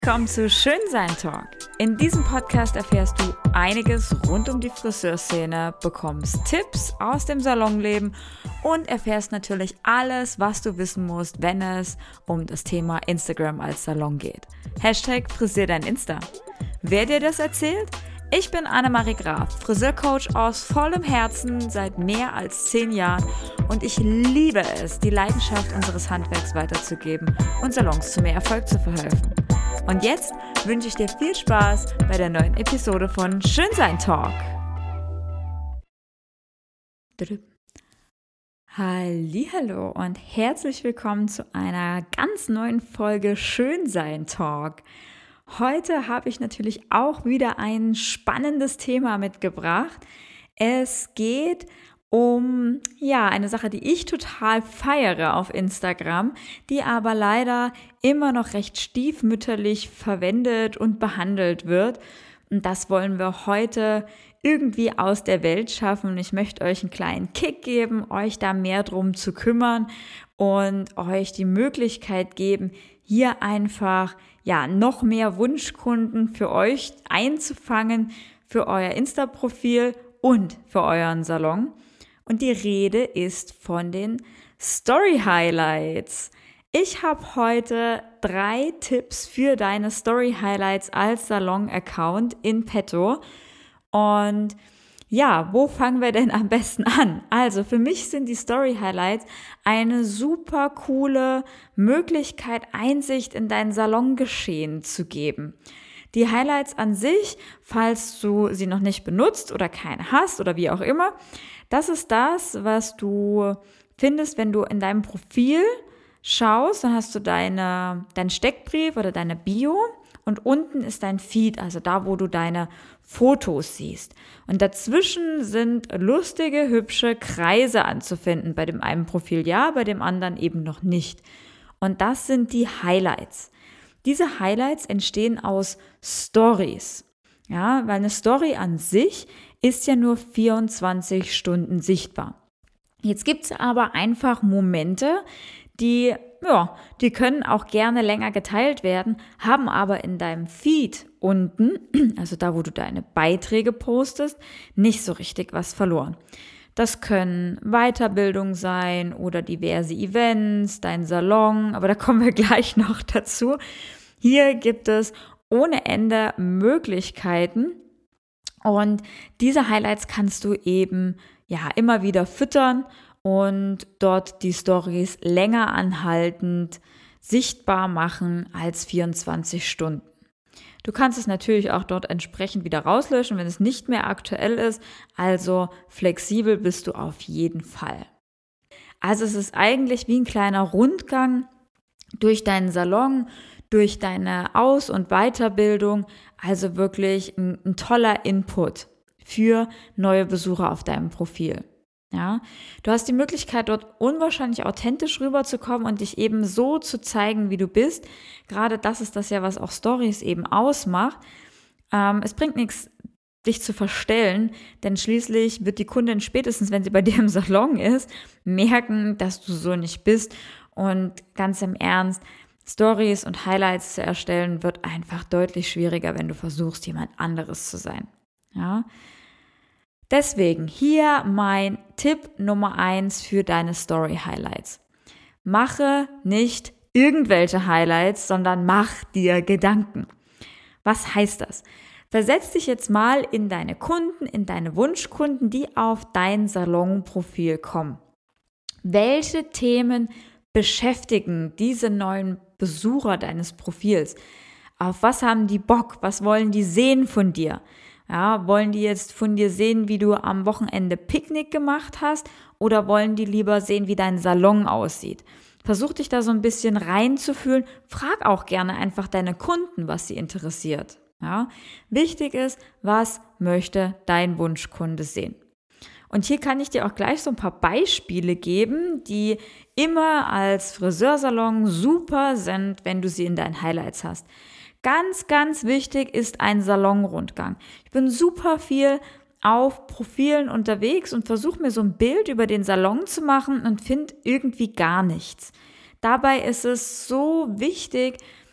Komm zu Schönsein Talk. In diesem Podcast erfährst du einiges rund um die Friseurszene, bekommst Tipps aus dem Salonleben und erfährst natürlich alles, was du wissen musst, wenn es um das Thema Instagram als Salon geht. Hashtag Frisier dein Insta. Wer dir das erzählt? Ich bin Annemarie Graf, Friseurcoach aus vollem Herzen seit mehr als 10 Jahren und ich liebe es, die Leidenschaft unseres Handwerks weiterzugeben und Salons zu mehr Erfolg zu verhelfen. Und jetzt wünsche ich dir viel Spaß bei der neuen Episode von Schönsein Talk. Hallihallo und herzlich willkommen zu einer ganz neuen Folge Schönsein Talk. Heute habe ich natürlich auch wieder ein spannendes Thema mitgebracht. Es geht um eine Sache, die ich total feiere auf Instagram, die aber leider immer noch recht stiefmütterlich verwendet und behandelt wird. Und das wollen wir heute irgendwie aus der Welt schaffen. Ich möchte euch einen kleinen Kick geben, euch da mehr drum zu kümmern und euch die Möglichkeit geben, hier einfach noch mehr Wunschkunden für euch einzufangen, für euer Insta-Profil und für euren Salon. Und die Rede ist von den Story-Highlights. Ich habe heute 3 Tipps für deine Story-Highlights als Salon-Account in petto. Und wo fangen wir denn am besten an? Also für mich sind die Story-Highlights eine super coole Möglichkeit, Einsicht in dein Salongeschehen zu geben. Die Highlights an sich, falls du sie noch nicht benutzt oder keine hast oder wie auch immer, das ist das, was du findest, wenn du in deinem Profil schaust, dann hast du deinen Steckbrief oder deine Bio und unten ist dein Feed, also da, wo du deine Fotos siehst. Und dazwischen sind lustige, hübsche Kreise anzufinden. Bei dem einen Profil ja, bei dem anderen eben noch nicht. Und das sind die Highlights. Diese Highlights entstehen aus Stories. Ja, weil eine Story an sich ist ja nur 24 Stunden sichtbar. Jetzt gibt es aber einfach Momente, die können auch gerne länger geteilt werden, haben aber in deinem Feed unten, also da, wo du deine Beiträge postest, nicht so richtig was verloren. Das können Weiterbildung sein oder diverse Events, dein Salon, aber da kommen wir gleich noch dazu. Hier gibt es ohne Ende Möglichkeiten und diese Highlights kannst du eben immer wieder füttern und dort die Stories länger anhaltend sichtbar machen als 24 Stunden. Du kannst es natürlich auch dort entsprechend wieder rauslöschen, wenn es nicht mehr aktuell ist, also flexibel bist du auf jeden Fall. Also es ist eigentlich wie ein kleiner Rundgang durch deinen Salon, durch deine Aus- und Weiterbildung, also wirklich ein toller Input für neue Besucher auf deinem Profil. Ja, du hast die Möglichkeit, dort unwahrscheinlich authentisch rüberzukommen und dich eben so zu zeigen, wie du bist. Gerade das ist das ja, was auch Stories eben ausmacht. Es bringt nichts, dich zu verstellen, denn schließlich wird die Kundin spätestens, wenn sie bei dir im Salon ist, merken, dass du so nicht bist. Und ganz im Ernst, Stories und Highlights zu erstellen, wird einfach deutlich schwieriger, wenn du versuchst, jemand anderes zu sein. Ja. Deswegen hier mein Tipp Nummer 1 für deine Story-Highlights. Mache nicht irgendwelche Highlights, sondern mach dir Gedanken. Was heißt das? Versetz dich jetzt mal in deine Kunden, in deine Wunschkunden, die auf dein Salonprofil kommen. Welche Themen beschäftigen diese neuen Besucher deines Profils? Auf was haben die Bock? Was wollen die sehen von dir? Ja, wollen die jetzt von dir sehen, wie du am Wochenende Picknick gemacht hast, oder wollen die lieber sehen, wie dein Salon aussieht? Versuch dich da so ein bisschen reinzufühlen. Frag auch gerne einfach deine Kunden, was sie interessiert. Ja? Wichtig ist, was möchte dein Wunschkunde sehen? Und hier kann ich dir auch gleich so ein paar Beispiele geben, die immer als Friseursalon super sind, wenn du sie in deinen Highlights hast. Ganz, ganz wichtig ist ein Salonrundgang. Ich bin super viel auf Profilen unterwegs und versuche mir so ein Bild über den Salon zu machen und finde irgendwie gar nichts. Dabei ist es so wichtig,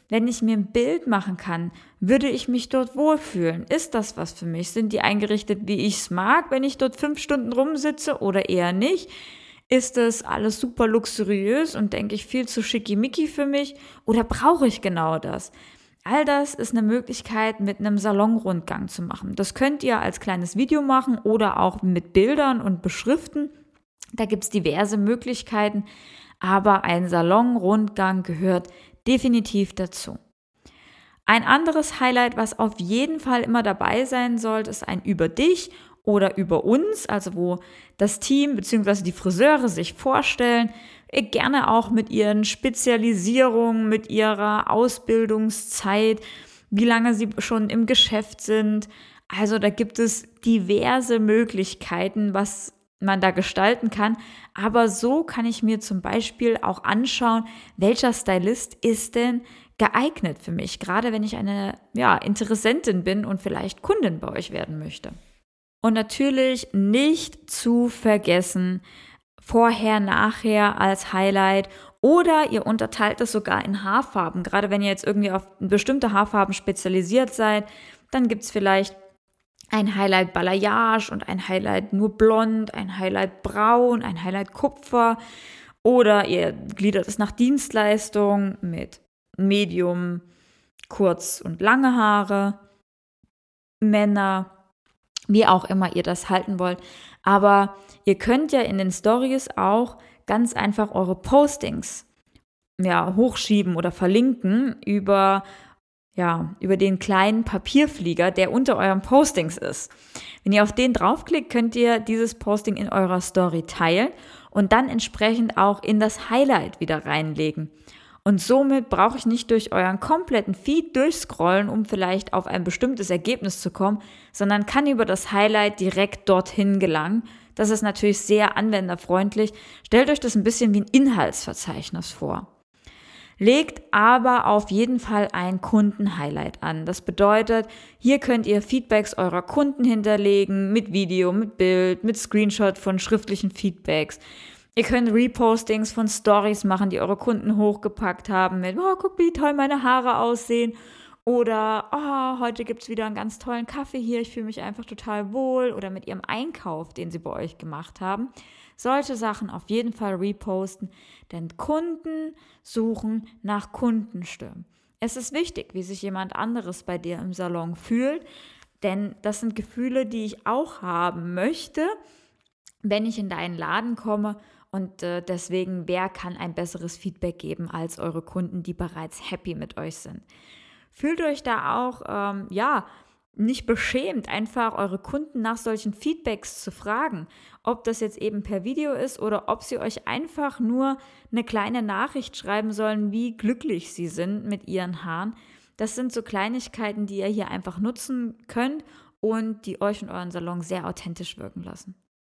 Wenn ich mir ein Bild machen kann, würde ich mich dort wohlfühlen? Ist das was für mich? Sind die eingerichtet, wie ich es mag, wenn ich dort 5 Stunden rumsitze oder eher nicht? Ist das alles super luxuriös und denke ich viel zu schickimicki für mich? Oder brauche ich genau das? All das ist eine Möglichkeit, mit einem Salonrundgang zu machen. Das könnt ihr als kleines Video machen oder auch mit Bildern und beschriften. Da gibt es diverse Möglichkeiten, aber ein Salonrundgang gehört definitiv dazu. Ein anderes Highlight, was auf jeden Fall immer dabei sein sollte, ist ein über dich oder über uns, also wo das Team bzw. die Friseure sich vorstellen, gerne auch mit ihren Spezialisierungen, mit ihrer Ausbildungszeit, wie lange sie schon im Geschäft sind. Also da gibt es diverse Möglichkeiten, was man da gestalten kann. Aber so kann ich mir zum Beispiel auch anschauen, welcher Stylist ist denn geeignet für mich, gerade wenn ich eine Interessentin bin und vielleicht Kundin bei euch werden möchte. Und natürlich nicht zu vergessen, vorher, nachher als Highlight oder ihr unterteilt es sogar in Haarfarben. Gerade wenn ihr jetzt irgendwie auf bestimmte Haarfarben spezialisiert seid, dann gibt es vielleicht ein Highlight Balayage und ein Highlight nur blond, ein Highlight braun, ein Highlight Kupfer oder ihr gliedert es nach Dienstleistung mit Medium, kurz und lange Haare, Männer, wie auch immer ihr das halten wollt. Aber ihr könnt ja in den Stories auch ganz einfach eure Postings hochschieben oder verlinken über den kleinen Papierflieger, der unter euren Postings ist. Wenn ihr auf den draufklickt, könnt ihr dieses Posting in eurer Story teilen und dann entsprechend auch in das Highlight wieder reinlegen. Und somit brauche ich nicht durch euren kompletten Feed durchscrollen, um vielleicht auf ein bestimmtes Ergebnis zu kommen, sondern kann über das Highlight direkt dorthin gelangen. Das ist natürlich sehr anwenderfreundlich. Stellt euch das ein bisschen wie ein Inhaltsverzeichnis vor. Legt aber auf jeden Fall ein Kundenhighlight an. Das bedeutet, hier könnt ihr Feedbacks eurer Kunden hinterlegen, mit Video, mit Bild, mit Screenshot von schriftlichen Feedbacks. Ihr könnt Repostings von Stories machen, die eure Kunden hochgepackt haben mit, oh, guck, wie toll meine Haare aussehen. Oder, oh, heute gibt es wieder einen ganz tollen Kaffee hier, ich fühle mich einfach total wohl. Oder mit ihrem Einkauf, den sie bei euch gemacht haben. Solche Sachen auf jeden Fall reposten, denn Kunden suchen nach Kundenstimmen. Es ist wichtig, wie sich jemand anderes bei dir im Salon fühlt, denn das sind Gefühle, die ich auch haben möchte, wenn ich in deinen Laden komme. Und deswegen, wer kann ein besseres Feedback geben als eure Kunden, die bereits happy mit euch sind? Fühlt euch da auch, nicht beschämt, einfach eure Kunden nach solchen Feedbacks zu fragen, ob das jetzt eben per Video ist oder ob sie euch einfach nur eine kleine Nachricht schreiben sollen, wie glücklich sie sind mit ihren Haaren. Das sind so Kleinigkeiten, die ihr hier einfach nutzen könnt und die euch und euren Salon sehr authentisch wirken lassen.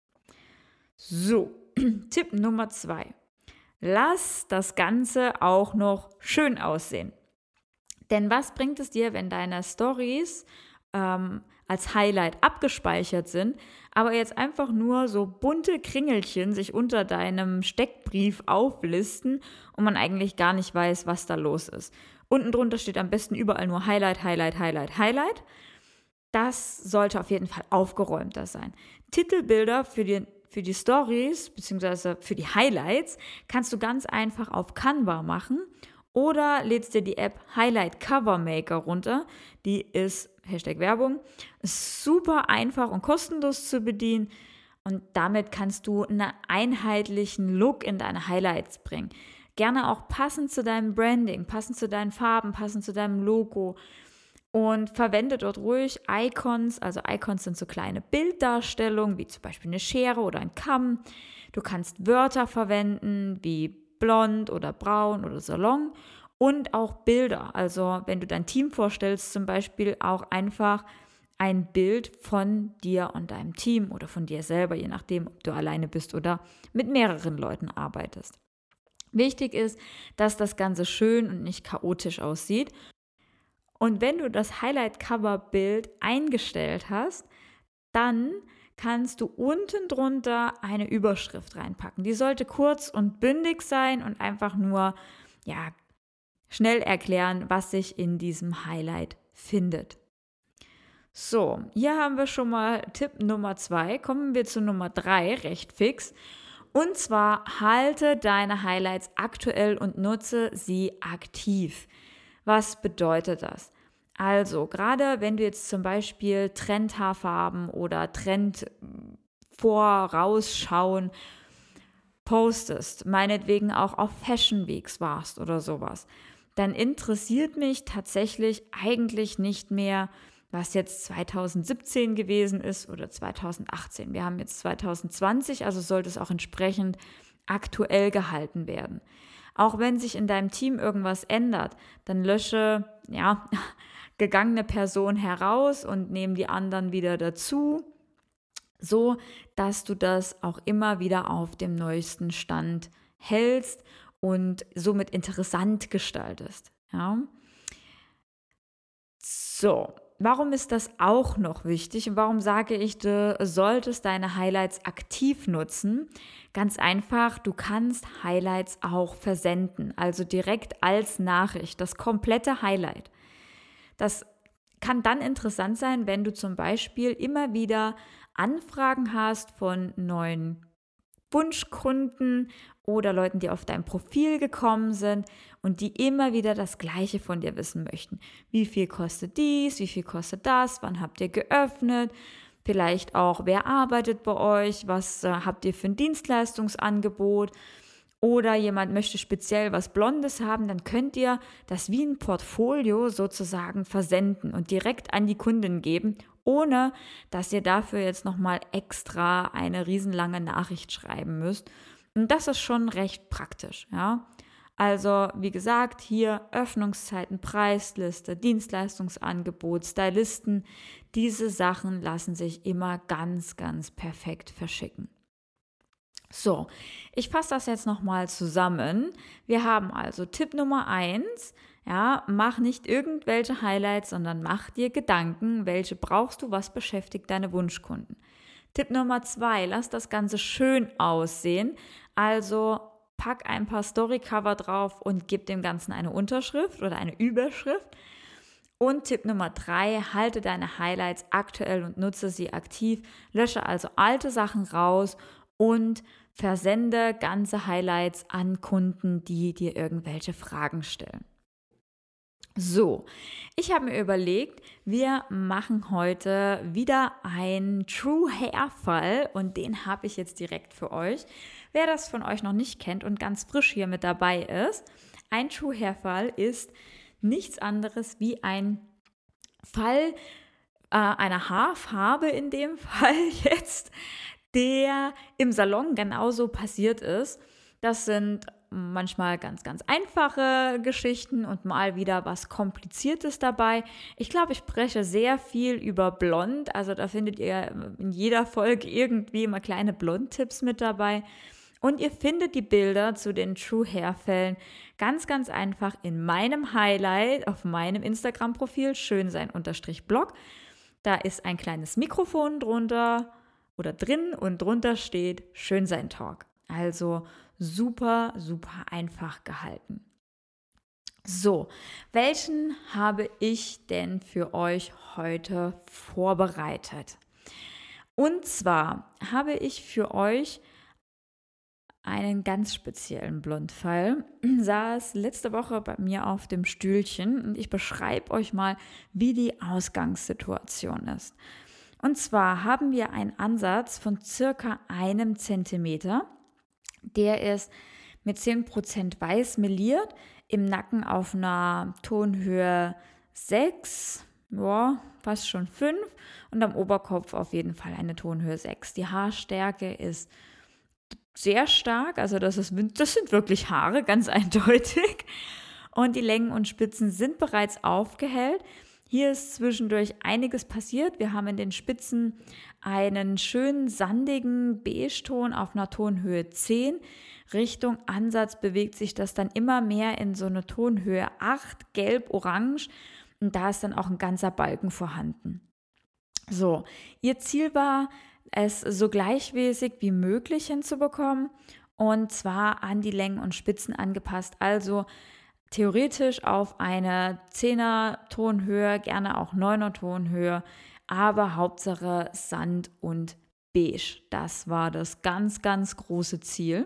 So, Tipp Nummer 2. Lass das Ganze auch noch schön aussehen. Denn was bringt es dir, wenn deine Stories als Highlight abgespeichert sind, aber jetzt einfach nur so bunte Kringelchen sich unter deinem Steckbrief auflisten und man eigentlich gar nicht weiß, was da los ist. Unten drunter steht am besten überall nur Highlight, Highlight, Highlight, Highlight. Das sollte auf jeden Fall aufgeräumter sein. Titelbilder für die Stories bzw. für die Highlights kannst du ganz einfach auf Canva machen oder lädst dir die App Highlight Cover Maker runter. Die ist #Werbung, ist super einfach und kostenlos zu bedienen und damit kannst du einen einheitlichen Look in deine Highlights bringen. Gerne auch passend zu deinem Branding, passend zu deinen Farben, passend zu deinem Logo. Und verwende dort ruhig Icons. Also Icons sind so kleine Bilddarstellungen, wie zum Beispiel eine Schere oder ein Kamm. Du kannst Wörter verwenden, wie blond oder braun oder Salon. Und auch Bilder. Also wenn du dein Team vorstellst, zum Beispiel auch einfach ein Bild von dir und deinem Team oder von dir selber, je nachdem, ob du alleine bist oder mit mehreren Leuten arbeitest. Wichtig ist, dass das Ganze schön und nicht chaotisch aussieht. Und wenn du das Highlight-Cover-Bild eingestellt hast, dann kannst du unten drunter eine Überschrift reinpacken. Die sollte kurz und bündig sein und einfach nur, schnell erklären, was sich in diesem Highlight findet. So, hier haben wir schon mal Tipp Nummer 2. Kommen wir zu Nummer 3, recht fix. Und zwar halte deine Highlights aktuell und nutze sie aktiv. Was bedeutet das? Also, gerade wenn du jetzt zum Beispiel Trendhaarfarben oder Trend-Vorausschauen postest, meinetwegen auch auf Fashion Weeks warst oder sowas, dann interessiert mich tatsächlich eigentlich nicht mehr, was jetzt 2017 gewesen ist oder 2018. Wir haben jetzt 2020, also sollte es auch entsprechend aktuell gehalten werden. Auch wenn sich in deinem Team irgendwas ändert, dann lösche gegangene Person heraus und nehme die anderen wieder dazu, so dass du das auch immer wieder auf dem neuesten Stand hältst und somit interessant gestaltest. Ja. So, warum ist das auch noch wichtig und warum sage ich, du solltest deine Highlights aktiv nutzen? Ganz einfach, du kannst Highlights auch versenden, also direkt als Nachricht, das komplette Highlight. Das kann dann interessant sein, wenn du zum Beispiel immer wieder Anfragen hast von neuen Wunschkunden oder Leuten, die auf dein Profil gekommen sind und die immer wieder das Gleiche von dir wissen möchten. Wie viel kostet dies? Wie viel kostet das? Wann habt ihr geöffnet? Vielleicht auch, wer arbeitet bei euch? Was habt ihr für ein Dienstleistungsangebot? Oder jemand möchte speziell was Blondes haben, dann könnt ihr das wie ein Portfolio sozusagen versenden und direkt an die Kundin geben, ohne dass ihr dafür jetzt nochmal extra eine riesenlange Nachricht schreiben müsst. Und das ist schon recht praktisch, ja. Also, wie gesagt, hier Öffnungszeiten, Preisliste, Dienstleistungsangebot, Stylisten, diese Sachen lassen sich immer ganz, ganz perfekt verschicken. So, ich fasse das jetzt nochmal zusammen. Wir haben also Tipp Nummer 1, ja, mach nicht irgendwelche Highlights, sondern mach dir Gedanken, welche brauchst du, was beschäftigt deine Wunschkunden. Tipp Nummer 2, lass das Ganze schön aussehen, also pack ein paar Storycover drauf und gib dem Ganzen eine Unterschrift oder eine Überschrift. Und Tipp Nummer 3, halte deine Highlights aktuell und nutze sie aktiv, lösche also alte Sachen raus und versende ganze Highlights an Kunden, die dir irgendwelche Fragen stellen. So, ich habe mir überlegt, wir machen heute wieder einen True Hair Fall und den habe ich jetzt direkt für euch. Wer das von euch noch nicht kennt und ganz frisch hier mit dabei ist, ein True Hair Fall ist nichts anderes wie ein Fall einer Haarfarbe in dem Fall jetzt, der im Salon genauso passiert ist. Das sind manchmal ganz, ganz einfache Geschichten und mal wieder was Kompliziertes dabei. Ich glaube, ich spreche sehr viel über Blond, also da findet ihr in jeder Folge irgendwie mal kleine Blond-Tipps mit dabei. Und ihr findet die Bilder zu den True Hair Fällen ganz, ganz einfach in meinem Highlight auf meinem Instagram-Profil schönsein_blog. Da ist ein kleines Mikrofon drunter oder drin und drunter steht Schönsein Talk. Also super, super einfach gehalten. So, welchen habe ich denn für euch heute vorbereitet? Und zwar habe ich für euch einen ganz speziellen Blondfall. Saß letzte Woche bei mir auf dem Stühlchen und ich beschreibe euch mal, wie die Ausgangssituation ist. Und zwar haben wir einen Ansatz von circa 1 Zentimeter. Der ist mit 10% weiß meliert, im Nacken auf einer Tonhöhe 6, ja, fast schon 5 und am Oberkopf auf jeden Fall eine Tonhöhe 6. Die Haarstärke ist sehr stark, also das sind wirklich Haare, ganz eindeutig. Und die Längen und Spitzen sind bereits aufgehellt. Hier ist zwischendurch einiges passiert. Wir haben in den Spitzen einen schönen sandigen Beige-Ton auf einer Tonhöhe 10. Richtung Ansatz bewegt sich das dann immer mehr in so eine Tonhöhe 8, gelb-orange. Und da ist dann auch ein ganzer Balken vorhanden. So, ihr Ziel war, es so gleichmäßig wie möglich hinzubekommen und zwar an die Längen und Spitzen angepasst. Also theoretisch auf eine 10er Tonhöhe, gerne auch 9er Tonhöhe, aber Hauptsache Sand und Beige. Das war das ganz, ganz große Ziel.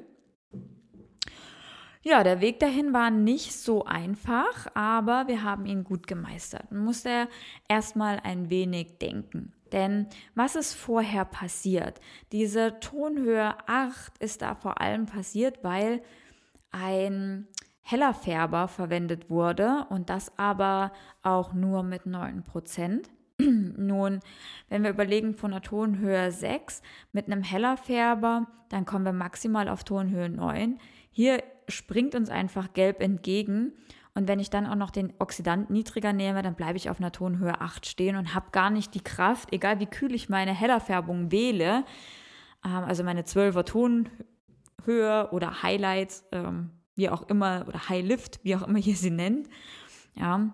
Ja, der Weg dahin war nicht so einfach, aber wir haben ihn gut gemeistert. Man musste erstmal ein wenig denken. Denn was ist vorher passiert? Diese Tonhöhe 8 ist da vor allem passiert, weil ein heller Färber verwendet wurde und das aber auch nur mit 9%. Nun, wenn wir überlegen von der Tonhöhe 6 mit einem heller Färber, dann kommen wir maximal auf Tonhöhe 9. Hier springt uns einfach Gelb entgegen und wenn ich dann auch noch den Oxidant niedriger nehme, dann bleibe ich auf einer Tonhöhe 8 stehen und habe gar nicht die Kraft, egal wie kühl ich meine heller Färbung wähle, also meine 12er Tonhöhe oder Highlights, wie auch immer, oder High Lift, wie auch immer ihr sie nennt, ja.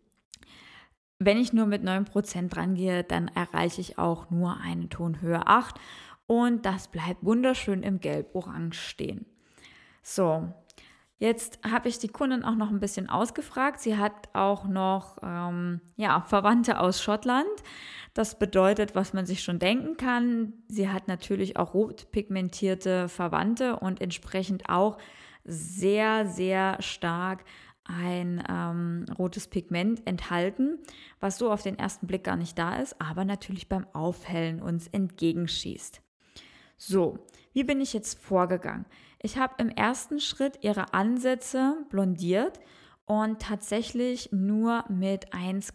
Wenn ich nur mit 9% rangehe, dann erreiche ich auch nur eine Tonhöhe 8 und das bleibt wunderschön im Gelb-Orange stehen. So, jetzt habe ich die Kundin auch noch ein bisschen ausgefragt. Sie hat auch noch Verwandte aus Schottland. Das bedeutet, was man sich schon denken kann, sie hat natürlich auch rot pigmentierte Verwandte und entsprechend auch sehr, sehr stark ein rotes Pigment enthalten, was so auf den ersten Blick gar nicht da ist, aber natürlich beim Aufhellen uns entgegenschießt. So, wie bin ich jetzt vorgegangen? Ich habe im ersten Schritt ihre Ansätze blondiert und tatsächlich nur mit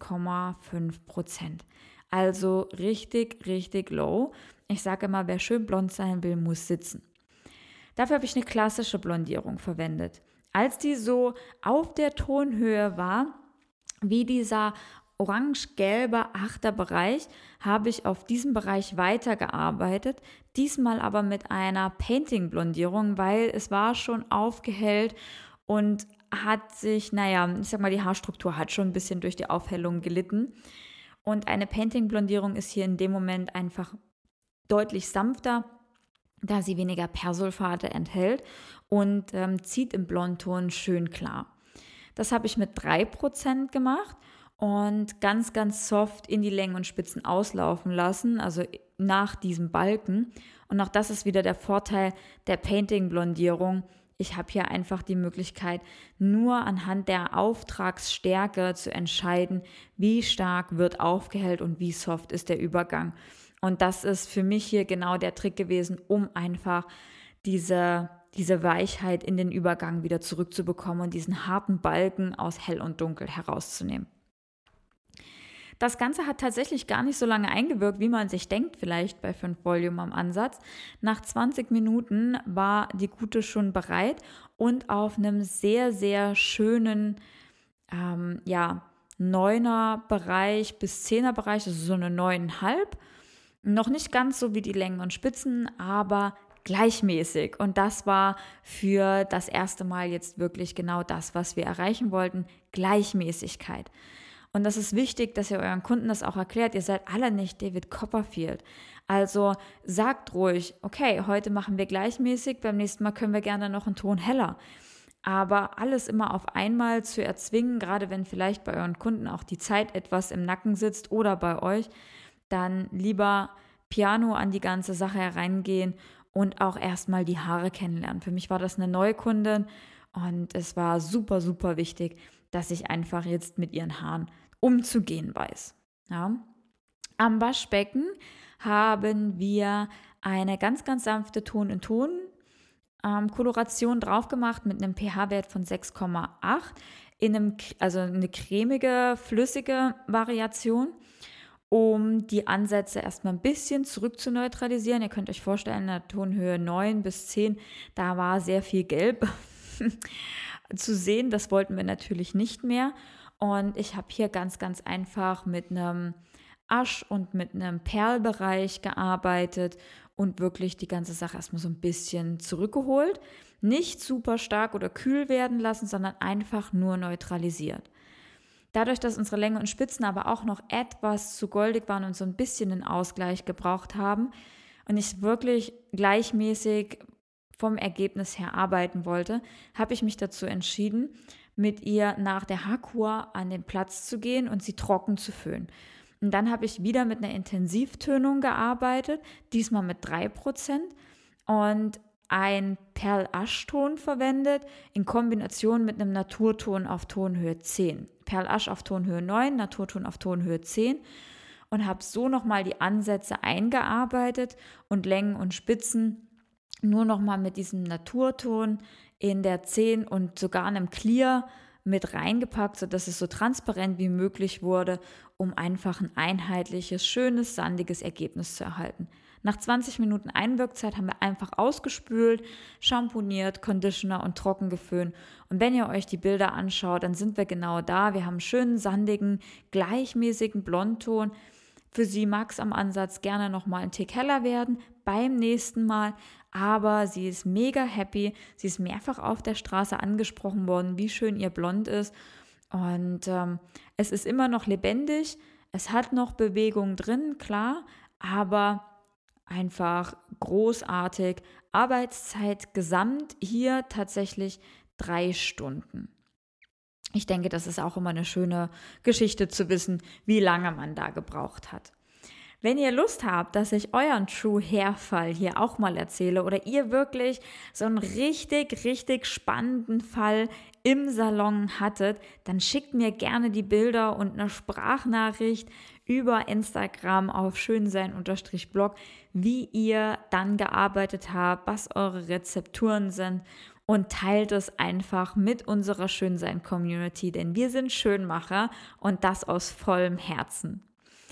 1,5%. Also richtig, richtig low. Ich sage immer, wer schön blond sein will, muss sitzen. Dafür habe ich eine klassische Blondierung verwendet. Als die so auf der Tonhöhe war, wie dieser orange-gelbe 8er Bereich, habe ich auf diesem Bereich weitergearbeitet, diesmal aber mit einer Painting-Blondierung, weil es war schon aufgehellt und hat sich, ich sag mal, die Haarstruktur hat schon ein bisschen durch die Aufhellung gelitten. Und eine Painting-Blondierung ist hier in dem Moment einfach deutlich sanfter, da sie weniger Persulfate enthält und zieht im Blondton schön klar. Das habe ich mit 3% gemacht und ganz, ganz soft in die Längen und Spitzen auslaufen lassen, also nach diesem Balken. Und auch das ist wieder der Vorteil der Painting-Blondierung. Ich habe hier einfach die Möglichkeit, nur anhand der Auftragsstärke zu entscheiden, wie stark wird aufgehellt und wie soft ist der Übergang. Und das ist für mich hier genau der Trick gewesen, um einfach diese Weichheit in den Übergang wieder zurückzubekommen und diesen harten Balken aus Hell und Dunkel herauszunehmen. Das Ganze hat tatsächlich gar nicht so lange eingewirkt, wie man sich denkt, vielleicht bei 5 Volume am Ansatz. Nach 20 Minuten war die Gute schon bereit und auf einem sehr, sehr schönen 9er Bereich bis 10er Bereich, also so eine 9,5. Noch nicht ganz so wie die Längen und Spitzen, aber gleichmäßig. Und das war für das erste Mal jetzt wirklich genau das, was wir erreichen wollten, Gleichmäßigkeit. Und das ist wichtig, dass ihr euren Kunden das auch erklärt. Ihr seid alle nicht David Copperfield. Also sagt ruhig, okay, heute machen wir gleichmäßig, beim nächsten Mal können wir gerne noch einen Ton heller. Aber alles immer auf einmal zu erzwingen, gerade wenn vielleicht bei euren Kunden auch die Zeit etwas im Nacken sitzt oder bei euch, dann lieber piano an die ganze Sache herangehen und auch erstmal die Haare kennenlernen. Für mich war das eine neue Kundin und es war super, super wichtig, dass ich einfach jetzt mit ihren Haaren umzugehen weiß. Ja. Am Waschbecken haben wir eine ganz, ganz sanfte Ton-in-Ton-Koloration drauf gemacht mit einem pH-Wert von 6,8 also eine cremige, flüssige Variation, um die Ansätze erstmal ein bisschen zurück zu neutralisieren. Ihr könnt euch vorstellen, in der Tonhöhe 9 bis 10, da war sehr viel Gelb zu sehen. Das wollten wir natürlich nicht mehr. Und ich habe hier ganz, ganz einfach mit einem Asch- und mit einem Perlbereich gearbeitet und wirklich die ganze Sache erstmal so ein bisschen zurückgeholt. Nicht super stark oder kühl werden lassen, sondern einfach nur neutralisiert. Dadurch, dass unsere Länge und Spitzen aber auch noch etwas zu goldig waren und so ein bisschen einen Ausgleich gebraucht haben und ich wirklich gleichmäßig vom Ergebnis her arbeiten wollte, habe ich mich dazu entschieden, mit ihr nach der Haarkur an den Platz zu gehen und sie trocken zu föhnen. Und dann habe ich wieder mit einer Intensivtönung gearbeitet, diesmal mit 3% und ein Perl-Asch-Ton verwendet in Kombination mit einem Naturton auf Tonhöhe 10. Perl-Asch auf Tonhöhe 9, Naturton auf Tonhöhe 10 und habe so nochmal die Ansätze eingearbeitet und Längen und Spitzen nur nochmal mit diesem Naturton in der 10 und sogar einem Clear mit reingepackt, sodass es so transparent wie möglich wurde, um einfach ein einheitliches, schönes, sandiges Ergebnis zu erhalten. Nach 20 Minuten Einwirkzeit haben wir einfach ausgespült, shampooniert, Conditioner und trocken geföhnt. Und wenn ihr euch die Bilder anschaut, dann sind wir genau da. Wir haben einen schönen, sandigen, gleichmäßigen Blondton. Für sie mag es am Ansatz gerne nochmal ein Tick heller werden beim nächsten Mal, aber sie ist mega happy. Sie ist mehrfach auf der Straße angesprochen worden, wie schön ihr Blond ist. Und es ist immer noch lebendig, es hat noch Bewegung drin, klar, aber einfach großartig. Arbeitszeit gesamt hier tatsächlich 3 Stunden. Ich denke, das ist auch immer eine schöne Geschichte zu wissen, wie lange man da gebraucht hat. Wenn ihr Lust habt, dass ich euren True Hair Fall hier auch mal erzähle oder ihr wirklich so einen richtig, richtig spannenden Fall im Salon hattet, dann schickt mir gerne die Bilder und eine Sprachnachricht über Instagram auf schönsein_blog, wie ihr dann gearbeitet habt, was eure Rezepturen sind und teilt es einfach mit unserer Schönsein-Community, denn wir sind Schönmacher und das aus vollem Herzen.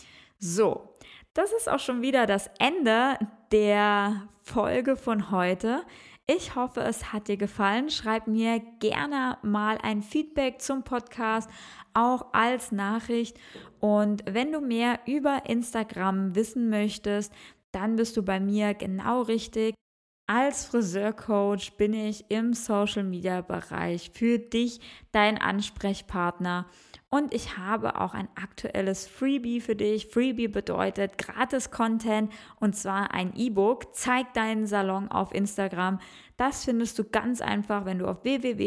So, das ist auch schon wieder das Ende der Folge von heute. Ich hoffe, es hat dir gefallen. Schreib mir gerne mal ein Feedback zum Podcast, auch als Nachricht. Und wenn du mehr über Instagram wissen möchtest, dann bist du bei mir genau richtig. Als Friseurcoach bin ich im Social-Media-Bereich für dich, dein Ansprechpartner. Und ich habe auch ein aktuelles Freebie für dich. Freebie bedeutet Gratis-Content und zwar ein E-Book. Zeig deinen Salon auf Instagram. Das findest du ganz einfach, wenn du auf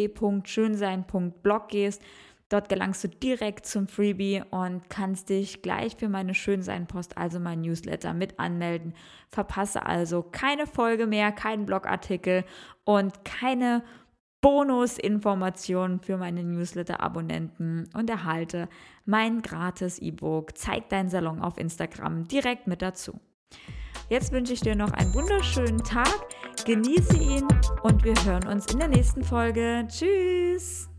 www.schönsein.blog gehst. Dort gelangst du direkt zum Freebie und kannst dich gleich für meine Schönsein-Post, also mein Newsletter, mit anmelden. Verpasse also keine Folge mehr, keinen Blogartikel und keine Bonusinformationen für meine Newsletter-Abonnenten und erhalte mein gratis E-Book Zeig deinen Salon auf Instagram direkt mit dazu. Jetzt wünsche ich dir noch einen wunderschönen Tag, genieße ihn und wir hören uns in der nächsten Folge. Tschüss!